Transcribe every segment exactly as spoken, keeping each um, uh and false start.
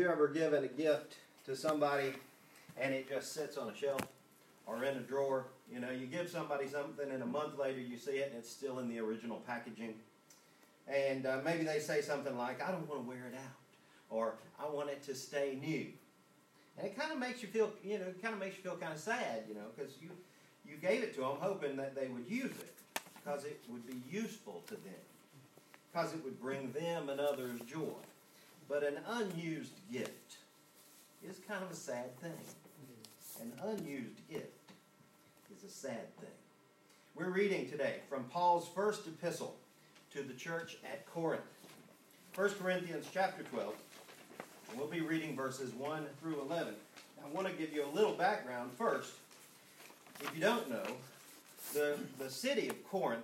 you ever given a gift to somebody and it just sits on a shelf or in a drawer? You know, you give somebody something and a month later you see it and it's still in the original packaging. And uh, maybe they say something like, I don't want to wear it out, or I want it to stay new. And it kind of makes you feel, you know, it kind of makes you feel kind of sad, you know, because you, you gave it to them hoping that they would use it, because it would be useful to them, because it would bring them and others joy. But an unused gift is kind of a sad thing. An unused gift is a sad thing. We're reading today from Paul's first epistle to the church at Corinth. First Corinthians chapter twelve. And we'll be reading verses one through eleven. Now, I want to give you a little background first. If you don't know, the, the city of Corinth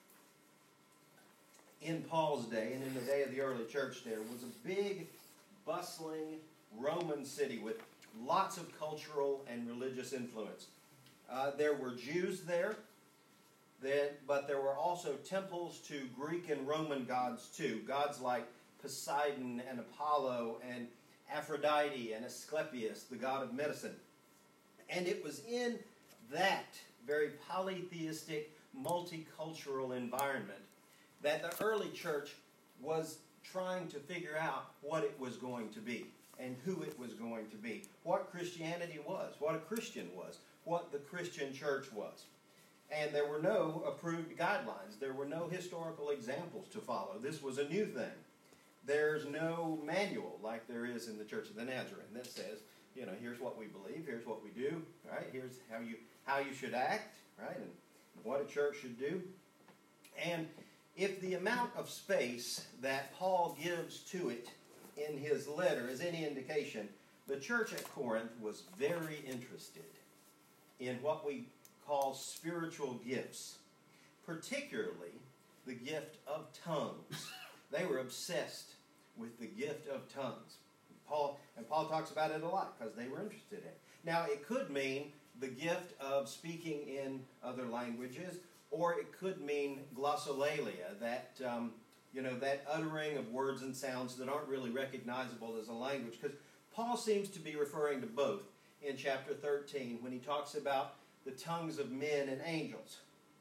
in Paul's day and in the day of the early church there was a big, bustling Roman city with lots of cultural and religious influence. Uh, there were Jews there, then, but there were also temples to Greek and Roman gods too. Gods like Poseidon and Apollo and Aphrodite and Asclepius, the god of medicine. And it was in that very polytheistic, multicultural environment that the early church was trying to figure out what it was going to be and who it was going to be, what Christianity was, what a Christian was, what the Christian church was. And there were no approved guidelines. There were no historical examples to follow. This was a new thing. There's no manual like there is in the Church of the Nazarene that says, you know, here's what we believe, here's what we do, right? Here's how you how you should act, right? And what a church should do. And if the amount of space that Paul gives to it in his letter is any indication, the church at Corinth was very interested in what we call spiritual gifts, particularly the gift of tongues. They were obsessed with the gift of tongues. Paul and Paul talks about it a lot because they were interested in it. Now, it could mean the gift of speaking in other languages, or it could mean glossolalia, that um, you know, that uttering of words and sounds that aren't really recognizable as a language. Because Paul seems to be referring to both in chapter thirteen when he talks about the tongues of men and angels.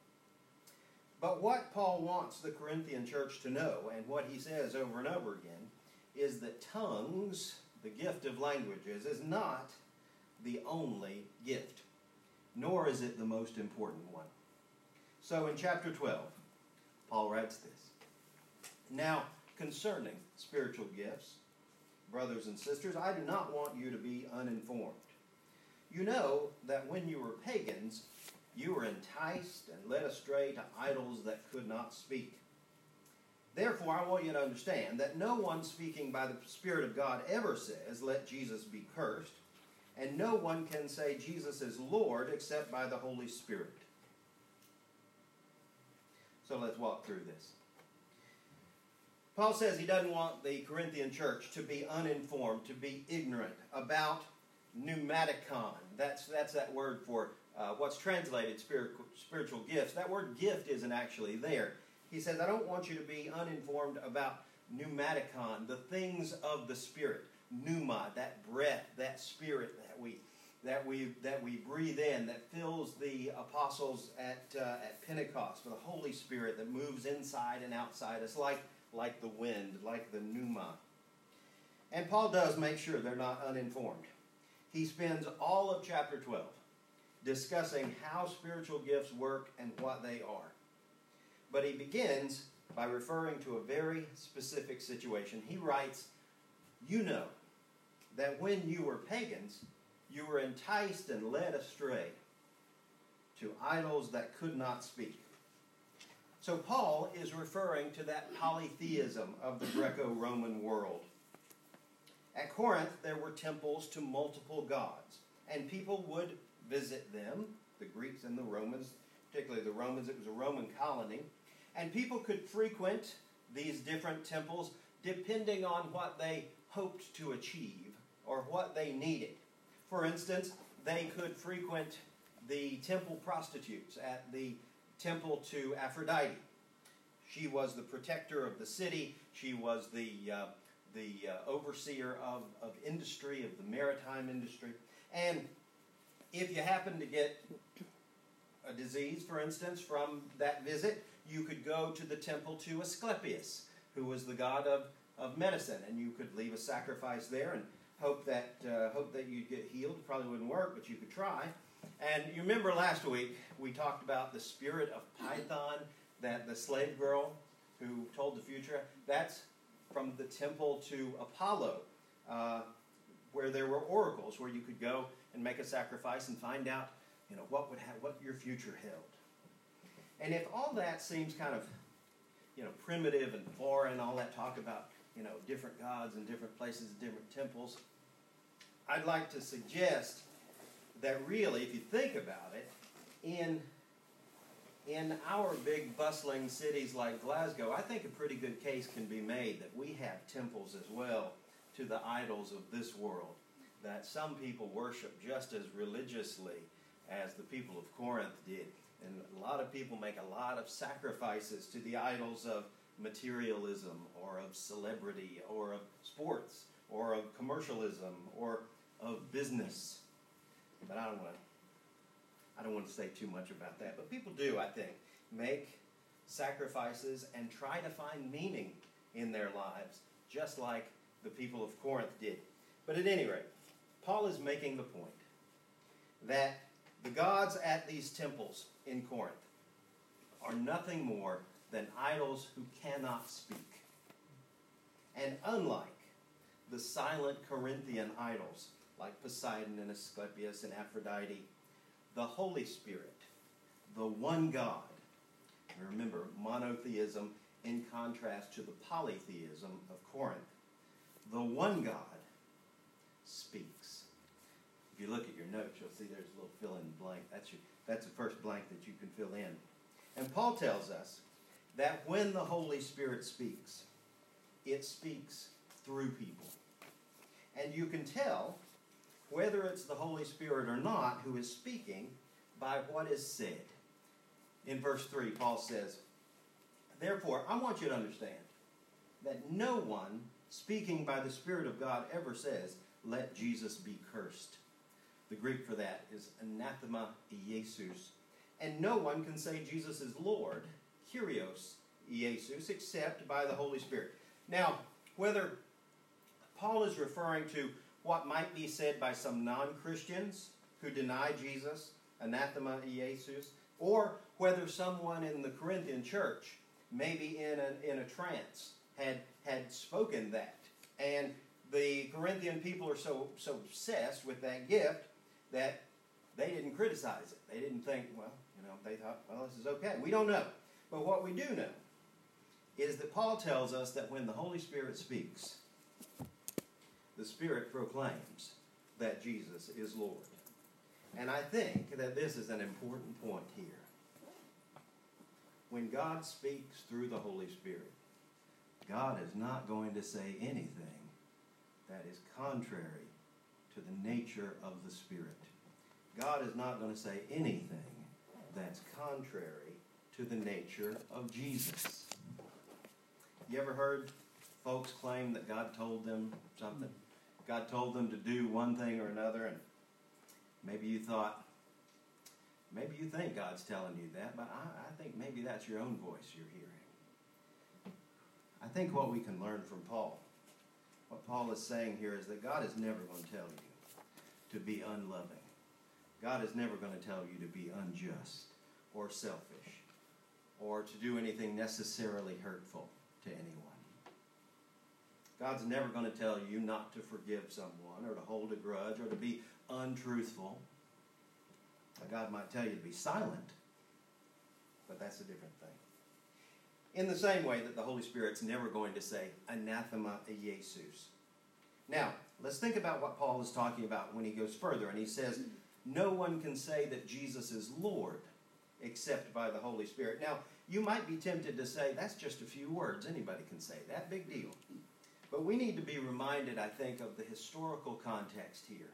But what Paul wants the Corinthian church to know, and what he says over and over again, is that tongues, the gift of languages, is not the only gift, nor is it the most important one. So in chapter twelve, Paul writes this. Now, concerning spiritual gifts, brothers and sisters, I do not want you to be uninformed. You know that when you were pagans, you were enticed and led astray to idols that could not speak. Therefore, I want you to understand that no one speaking by the Spirit of God ever says, let Jesus be cursed, and no one can say Jesus is Lord except by the Holy Spirit. So let's walk through this. Paul says he doesn't want the Corinthian church to be uninformed, to be ignorant about pneumaticon. That's, that's that word for uh, what's translated spiritual, spiritual gifts. That word gift isn't actually there. He says, I don't want you to be uninformed about pneumaticon, the things of the Spirit. Pneuma, that breath, that spirit that we that we that we breathe in, that fills the apostles at uh, at Pentecost, for the Holy Spirit that moves inside and outside us like like the wind, like the pneuma. And Paul does make sure they're not uninformed. He spends all of chapter twelve discussing how spiritual gifts work and what they are. But he begins by referring to a very specific situation. He writes, you know that when you were pagans, you were enticed and led astray to idols that could not speak. So Paul is referring to that polytheism of the Greco-Roman world. At Corinth, there were temples to multiple gods, and people would visit them, the Greeks and the Romans, particularly the Romans. It was a Roman colony, and people could frequent these different temples depending on what they hoped to achieve or what they needed. For instance, they could frequent the temple prostitutes at the temple to Aphrodite. She was the protector of the city. She was the uh, the uh, overseer of, of industry, of the maritime industry. And if you happen to get a disease, for instance, from that visit, you could go to the temple to Asclepius, who was the god of, of medicine, and you could leave a sacrifice there and hope that uh, hope that you'd get healed. It probably wouldn't work, but you could try. And you remember last week we talked about the spirit of Python, that the slave girl who told the future. That's from the temple to Apollo, uh, where there were oracles, where you could go and make a sacrifice and find out, you know, what would have, what your future held. And if all that seems kind of, you know, primitive and foreign, all that talk about, you know, different gods and different places, different temples, I'd like to suggest that really, if you think about it, in in our big bustling cities like Glasgow, I think a pretty good case can be made that we have temples as well to the idols of this world, that some people worship just as religiously as the people of Corinth did. And a lot of people make a lot of sacrifices to the idols of materialism or of celebrity or of sports or of commercialism or of business. But I don't want to I don't want to say too much about that. But people do, I think, make sacrifices and try to find meaning in their lives, just like the people of Corinth did. But at any rate, Paul is making the point that the gods at these temples in Corinth are nothing more than idols who cannot speak. And unlike the silent Corinthian idols, like Poseidon and Asclepius and Aphrodite, the Holy Spirit, the one God, and remember, monotheism in contrast to the polytheism of Corinth, the one God speaks. If you look at your notes, you'll see there's a little fill-in blank. That's, your, that's the first blank that you can fill in. And Paul tells us that when the Holy Spirit speaks, it speaks through people. And you can tell whether it's the Holy Spirit or not who is speaking by what is said. In verse three, Paul says, "Therefore, I want you to understand that no one speaking by the Spirit of God ever says, 'Let Jesus be cursed.'" The Greek for that is anathema Iesus. And no one can say Jesus is Lord, Kyrios Iesus, except by the Holy Spirit. Now, whether Paul is referring to what might be said by some non-Christians who deny Jesus, anathema Iesus, or whether someone in the Corinthian church, maybe in a, in a trance, had, had spoken that. And the Corinthian people are so, so obsessed with that gift that they didn't criticize it. They didn't think, well, you know, they thought, well, this is okay. We don't know. But what we do know is that Paul tells us that when the Holy Spirit speaks, the Spirit proclaims that Jesus is Lord. And I think that this is an important point here. When God speaks through the Holy Spirit, God is not going to say anything that is contrary to the nature of the Spirit. God is not going to say anything that's contrary to the nature of Jesus. You ever heard folks claim that God told them something? God told them to do one thing or another, and maybe you thought, maybe you think God's telling you that, but I, I think maybe that's your own voice you're hearing. I think what we can learn from Paul, what Paul is saying here is that God is never going to tell you to be unloving. God is never going to tell you to be unjust or selfish or to do anything necessarily hurtful to anyone. God's never going to tell you not to forgive someone or to hold a grudge or to be untruthful. Now, God might tell you to be silent, but that's a different thing. In the same way that the Holy Spirit's never going to say, anathema Iesus. Now, let's think about what Paul is talking about when he goes further, and he says, no one can say that Jesus is Lord except by the Holy Spirit. Now, you might be tempted to say, that's just a few words. Anybody can say that. Big deal. But we need to be reminded, I think, of the historical context here.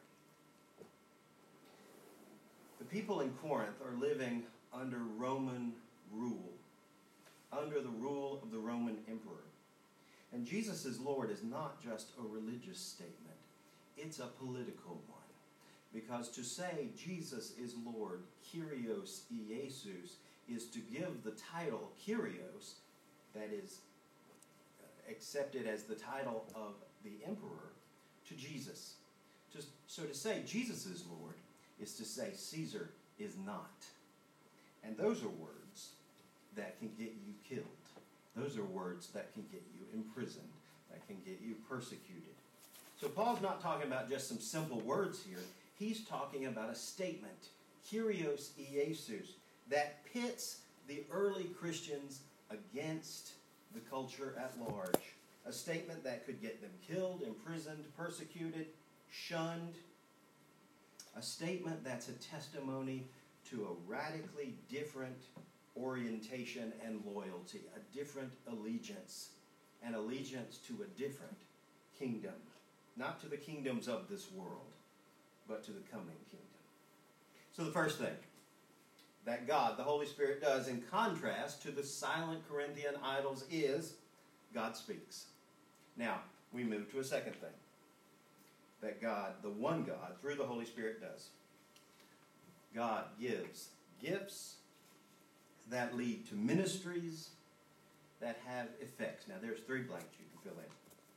The people in Corinth are living under Roman rule, under the rule of the Roman emperor. And Jesus is Lord is not just a religious statement. It's a political one. Because to say Jesus is Lord, Kyrios Iesus, is to give the title Kyrios, that is accepted as the title of the emperor, to Jesus. Just, so to say Jesus is Lord is to say Caesar is not. And those are words that can get you killed. Those are words that can get you imprisoned, that can get you persecuted. So Paul's not talking about just some simple words here. He's talking about a statement, Kyrios Iesus, that pits the early Christians against the culture at large. A statement that could get them killed, imprisoned, persecuted, shunned. A statement that's a testimony to a radically different orientation and loyalty, a different allegiance, an allegiance to a different kingdom. Not to the kingdoms of this world, but to the coming kingdom. So the first thing that God, the Holy Spirit, does in contrast to the silent Corinthian idols is God speaks. Now, we move to a second thing that God, the one God, through the Holy Spirit does. God gives gifts that lead to ministries that have effects. Now, there's three blanks you can fill in.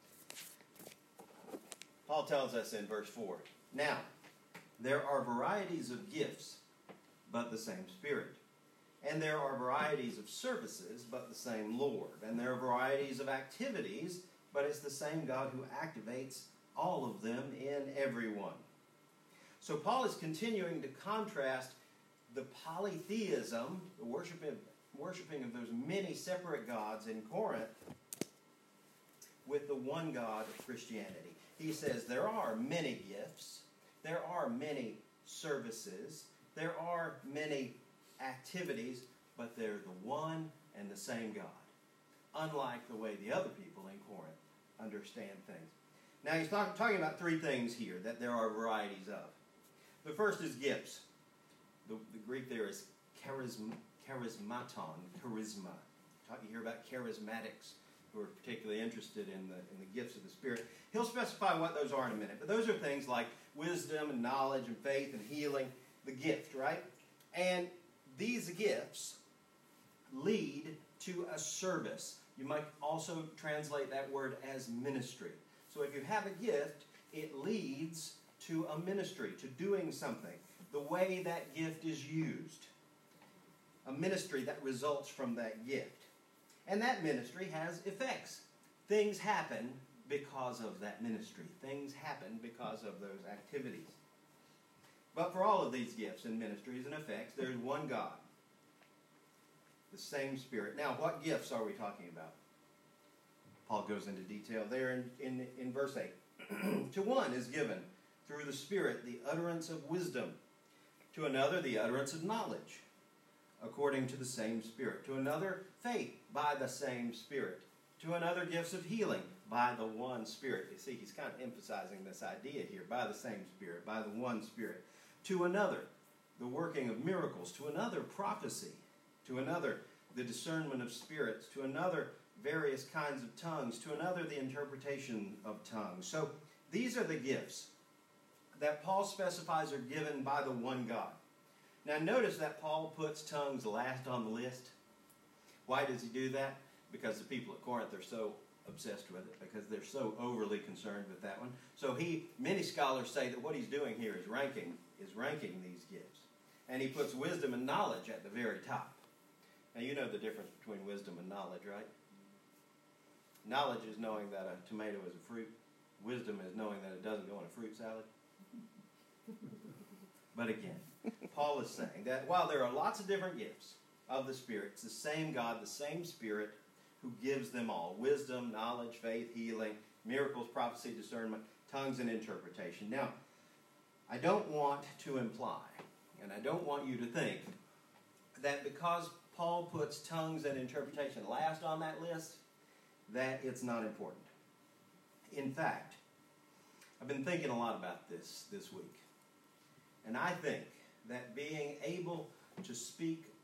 Paul tells us in verse four, now, there are varieties of gifts, but the same Spirit. And there are varieties of services, but the same Lord. And there are varieties of activities, but it's the same God who activates all of them in everyone. So Paul is continuing to contrast the polytheism, the worshiping, worshiping of those many separate gods in Corinth, with the one God of Christianity. He says there are many gifts, there are many services, there are many activities, but they're the one and the same God. Unlike the way the other people in Corinth understand things. Now he's talk, talking about three things here that there are varieties of. The first is gifts. The, the Greek there is charism, charismaton, charisma. You hear about charismatics who are particularly interested in the, in the gifts of the Spirit. He'll specify what those are in a minute. But those are things like wisdom and knowledge and faith and healing, the gift, right? And these gifts lead to a service. You might also translate that word as ministry. So if you have a gift, it leads to a ministry, to doing something. The way that gift is used. A ministry that results from that gift. And that ministry has effects. Things happen because of that ministry. Things happen because of those activities. But for all of these gifts and ministries and effects, there's one God. The same Spirit. Now, what gifts are we talking about? Paul goes into detail there in, in, in verse eight. To one is given through the Spirit the utterance of wisdom. To another the utterance of knowledge, according to the same Spirit. To another faith by the same Spirit. To another gifts of healing by the one Spirit. You see, he's kind of emphasizing this idea here. By the same Spirit, by the one Spirit. To another, the working of miracles. To another, prophecy. To another, the discernment of spirits. To another, various kinds of tongues. To another, the interpretation of tongues. So these are the gifts that Paul specifies are given by the one God. Now notice that Paul puts tongues last on the list. Why does he do that? Because the people at Corinth are so obsessed with it, because they're so overly concerned with that one. So he, many scholars say that what he's doing here is ranking, is ranking these gifts. And he puts wisdom and knowledge at the very top. Now you know the difference between wisdom and knowledge, right? Knowledge is knowing that a tomato is a fruit. Wisdom is knowing that it doesn't go in a fruit salad. But again, Paul is saying that while there are lots of different gifts of the Spirit, it's the same God, the same Spirit who gives them all. Wisdom, knowledge, faith, healing, miracles, prophecy, discernment, tongues, and interpretation. Now, I don't want to imply, and I don't want you to think, that because Paul puts tongues and interpretation last on that list, that it's not important. In fact, I've been thinking a lot about this this week. And I think that being able to speak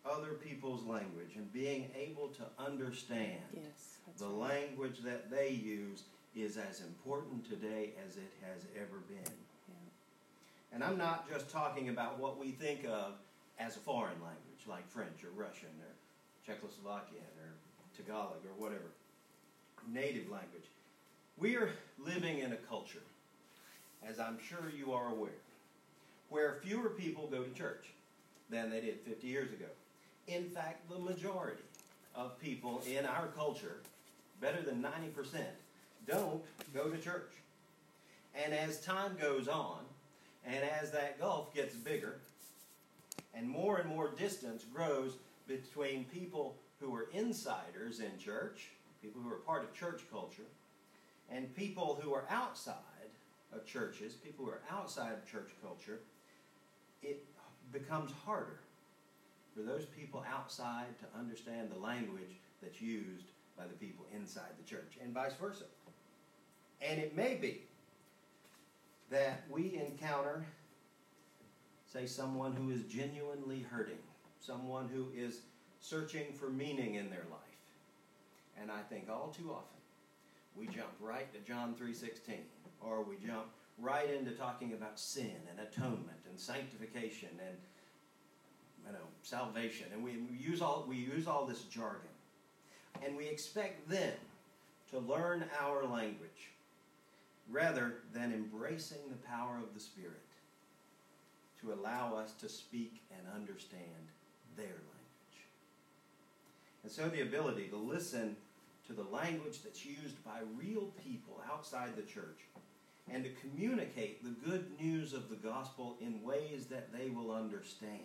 other people's language and being able to understand Yes, that's the right. language that they use is as important today as it has ever been. Yeah. And I'm not just talking about what we think of as a foreign language, like French or Russian or Czechoslovakian or Tagalog or whatever, native language. We are living in a culture, as I'm sure you are aware, where fewer people go to church than they did fifty years ago. In fact, the majority of people in our culture, better than ninety percent, don't go to church. And as time goes on, and as that gulf gets bigger, and more and more distance grows between people who are insiders in church, people who are part of church culture, and people who are outside of churches, people who are outside of church culture, it becomes harder for those people outside to understand the language that's used by the people inside the church, and vice versa. And it may be that we encounter, say, someone who is genuinely hurting, someone who is searching for meaning in their life. And I think all too often we jump right to John three sixteen, or we jump right into talking about sin and atonement and sanctification and, you know, salvation, and we, we use all we use all this jargon, and we expect them to learn our language rather than embracing the power of the Spirit to allow us to speak and understand their language. And so the ability to listen to the language that's used by real people outside the church and to communicate the good news of the gospel in ways that they will understand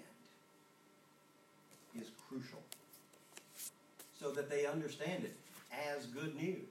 is crucial, so that they understand it as good news.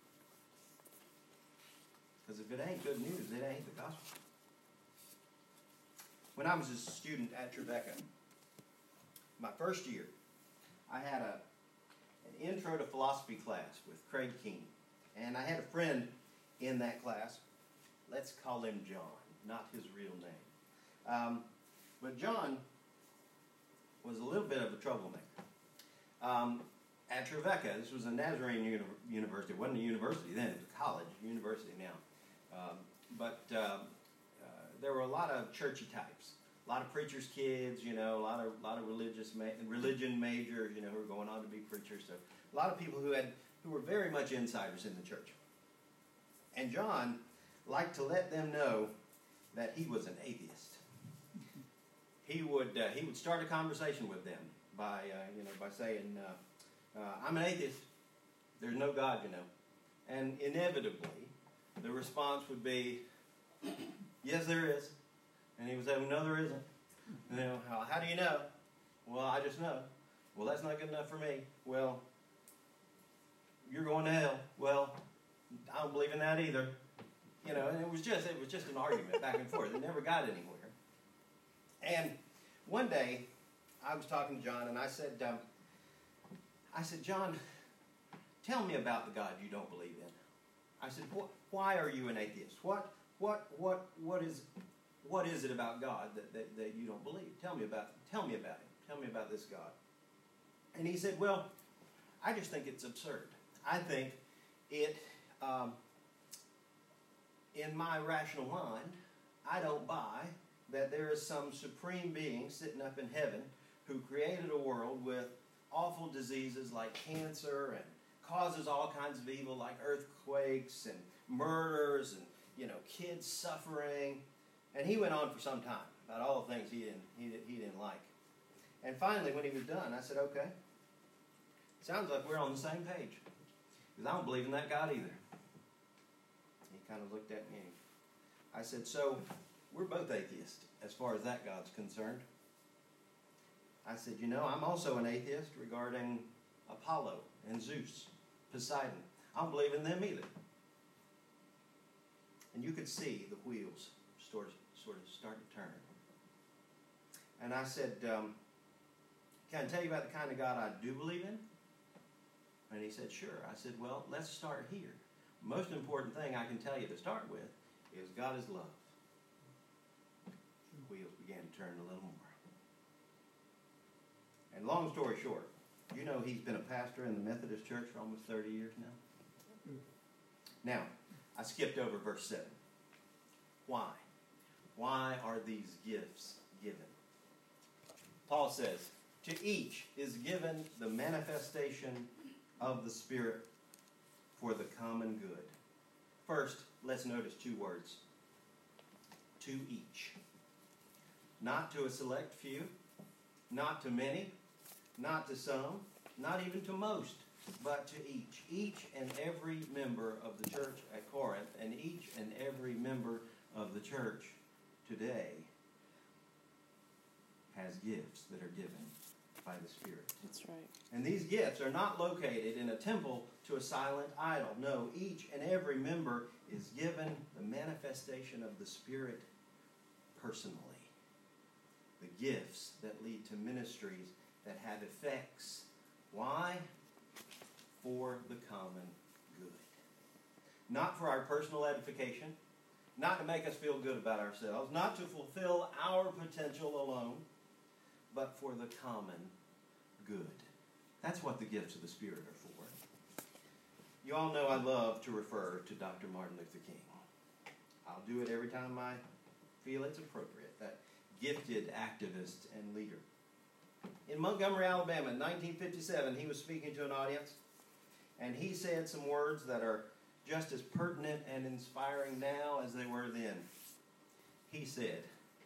Because if it ain't good news, it ain't the gospel. When I was a student at Trevecca, my first year, I had a, an intro to philosophy class with Craig King. And I had a friend in that class. Let's call him John, not his real name. Um, but John was a little bit of a troublemaker. Um, at Trevecca, this was a Nazarene uni- university. It wasn't a university then, it was a college, university now. Um, but uh, uh, there were a lot of churchy types, a lot of preachers' kids, you know, a lot of lot of religious ma- religion majors, you know, who were going on to be preachers. So a lot of people who had who were very much insiders in the church. And John liked to let them know that he was an atheist. He would uh, he would start a conversation with them by uh, you know by saying, uh, uh, "I'm an atheist. There's no God, you know," and inevitably the response would be, "Yes, there is." And he would say, "Well, no, there isn't." You know, how, how do you know? Well, I just know. Well, that's not good enough for me. Well, you're going to hell. Well, I don't believe in that either. You know, and it was just it was just an argument back and forth. It never got anywhere. And one day, I was talking to John, and I said, um, I said, "John, tell me about the God you don't believe in." I said, "Why are you an atheist? What, what, what, what is, what is it about God that, that, that you don't believe? Tell me about, tell me about him. Tell me about this God." And he said, "Well, I just think it's absurd. I think it, um, in my rational mind, I don't buy that there is some supreme being sitting up in heaven who created a world with awful diseases like cancer and causes all kinds of evil like earthquakes and murders and, you know, kids suffering." And he went on for some time about all the things he didn't, he, he didn't like. And finally, when he was done, I said, "Okay, sounds like we're on the same page. Because I don't believe in that God either." He kind of looked at me. I said, "So, we're both atheists as far as that God's concerned." I said, "You know, I'm also an atheist regarding Apollo and Zeus, Poseidon. I don't believe in them either." And you could see the wheels sort of, sort of start to turn. And I said, um, "Can I tell you about the kind of God I do believe in?" And he said, "Sure." I said, "Well, let's start here. Most important thing I can tell you to start with is God is love." The wheels began to turn a little more. And long story short, you know he's been a pastor in the Methodist Church for almost thirty years now. Now, I skipped over verse seven. Why? Why are these gifts given? Paul says, to each is given the manifestation of the Spirit for the common good. First, let's notice two words. To each. Not to a select few, not to many, not to some, not even to most, but to each. Each and every member of the church at Corinth and each and every member of the church today has gifts that are given by the Spirit. That's right. And these gifts are not located in a temple to a silent idol. No, each and every member is given the manifestation of the Spirit personally. The gifts that lead to ministries that have effects. Why? For the common good. Not for our personal edification, not to make us feel good about ourselves, not to fulfill our potential alone, but for the common good. That's what the gifts of the Spirit are for. You all know I love to refer to Doctor Martin Luther King. I'll do it every time I feel it's appropriate. That gifted activist and leader. In Montgomery, Alabama, in nineteen fifty-seven, he was speaking to an audience, and he said some words that are just as pertinent and inspiring now as they were then. He said,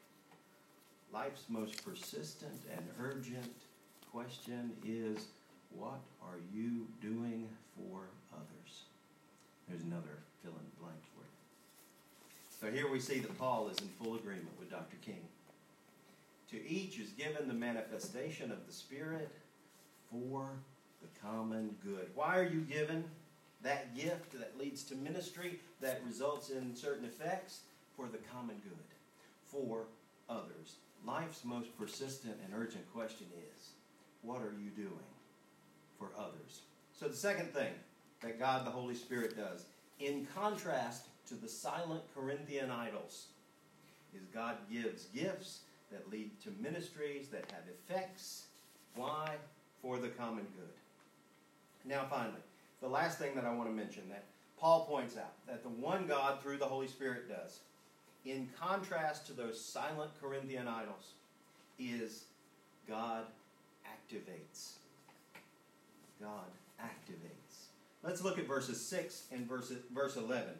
life's most persistent and urgent question is, what are you doing for others? There's another fill in the blank for you. So here we see that Paul is in full agreement with Doctor King. To each is given the manifestation of the Spirit for the common good. Why are you given that gift that leads to ministry, that results in certain effects? For the common good, for others. Life's most persistent and urgent question is, what are you doing for others? So the second thing that God the Holy Spirit does, in contrast to the silent Corinthian idols, is God gives gifts that lead to ministries that have effects. Why? For the common good. Now finally, the last thing that I want to mention that Paul points out, that the one God through the Holy Spirit does, in contrast to those silent Corinthian idols, is God activates. God activates. Let's look at verses six and verse, verse eleven.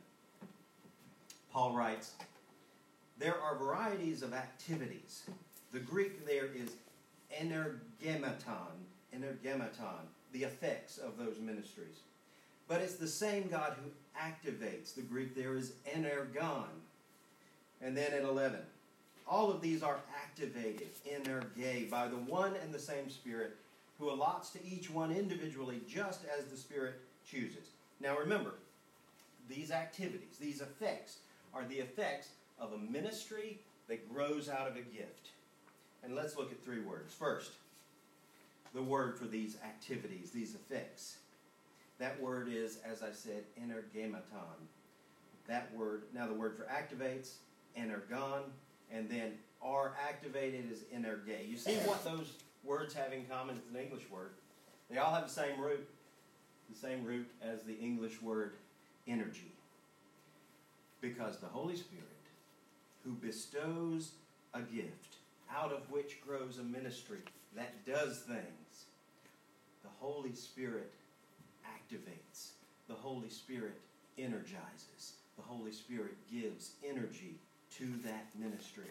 Paul writes, there are varieties of activities. The Greek there is energematon, energematon, the effects of those ministries. But it's the same God who activates. The Greek there is energon. And then in eleven, all of these are activated, energe, by the one and the same Spirit, who allots to each one individually just as the Spirit chooses. Now remember, these activities, these effects, are the effects of a ministry that grows out of a gift. And let's look at three words. First, the word for these activities, these effects. That word is, as I said, energematon. That word, now the word for activates, energon, and then are activated is energe. You see what those words have in common? It's an English word. They all have the same root, the same root as the English word energy. Because the Holy Spirit, who bestows a gift, out of which grows a ministry that does things, the Holy Spirit activates. The Holy Spirit energizes. The Holy Spirit gives energy to that ministry.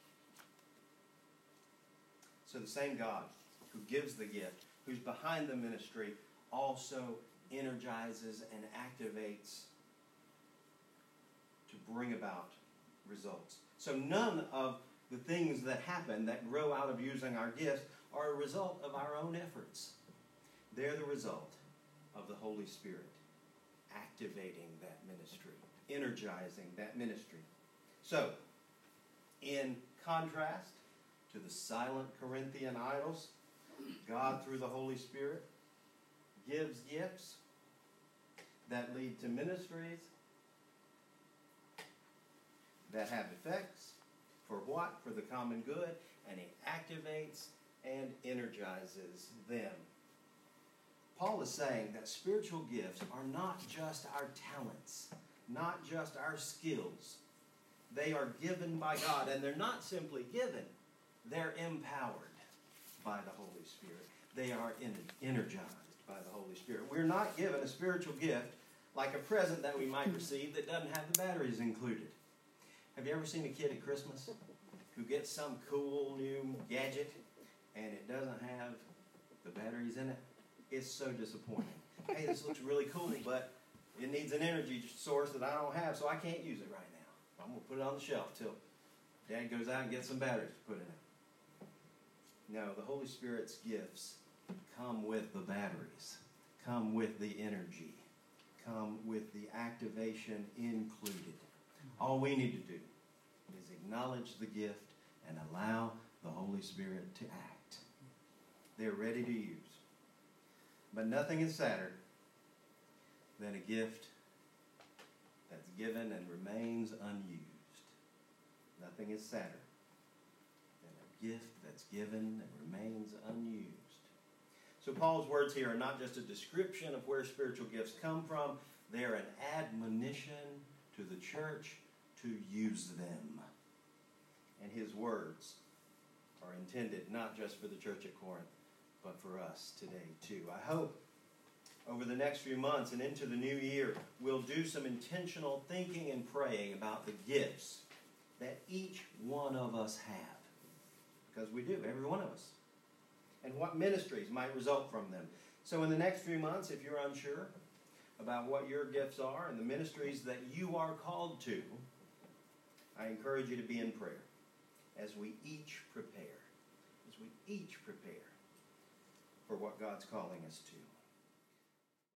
So the same God who gives the gift, who's behind the ministry, also energizes and activates to bring about results. So none of the things that happen that grow out of using our gifts are a result of our own efforts. They're the result of the Holy Spirit activating that ministry, energizing that ministry. So, in contrast to the silent Corinthian idols, God, through the Holy Spirit, gives gifts that lead to ministries that have effects. For what? For the common good. And he activates and energizes them. Paul is saying that spiritual gifts are not just our talents, not just our skills. They are given by God, and they're not simply given. They're empowered by the Holy Spirit. They are energized by the Holy Spirit. We're not given a spiritual gift like a present that we might receive that doesn't have the batteries included. Have you ever seen a kid at Christmas who gets some cool new gadget and it doesn't have the batteries in it? It's so disappointing. Hey, this looks really cool, but it needs an energy source that I don't have, so I can't use it right now. I'm going to put it on the shelf till Dad goes out and gets some batteries to put in it. No, the Holy Spirit's gifts come with the batteries, come with the energy, come with the activation included. All we need to do is acknowledge the gift and allow the Holy Spirit to act. They're ready to use. But nothing is sadder than a gift that's given and remains unused. Nothing is sadder than a gift that's given and remains unused. So Paul's words here are not just a description of where spiritual gifts come from. They're an admonition to the church to use them. And his words are intended not just for the church at Corinth, but for us today too. I hope over the next few months and into the new year, we'll do some intentional thinking and praying about the gifts that each one of us have. Because we do, every one of us. And what ministries might result from them. So in the next few months, if you're unsure about what your gifts are and the ministries that you are called to, I encourage you to be in prayer as we each prepare, as we each prepare for what God's calling us to.